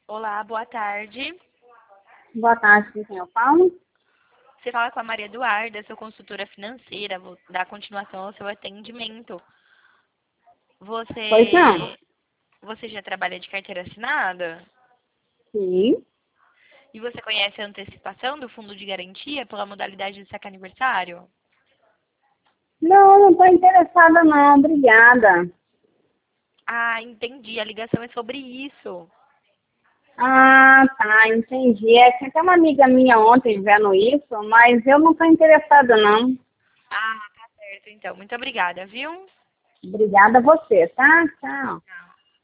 Olá, boa tarde. Boa tarde, com quem eu falo? Você fala com a Maria Eduarda, sou consultora financeira. Vou dar continuação ao seu atendimento. Pois não. Você já trabalha de carteira assinada? Sim. E você conhece a antecipação do fundo de garantia pela modalidade de saque aniversário? Não estou interessada não, obrigada. Ah, entendi. A ligação é sobre isso. Ah, tá, entendi. Tinha até uma amiga minha ontem vendo isso, mas eu não estou interessada não. Ah, tá certo, então. Muito obrigada, viu? Obrigada a você, tá? Tchau. Tchau.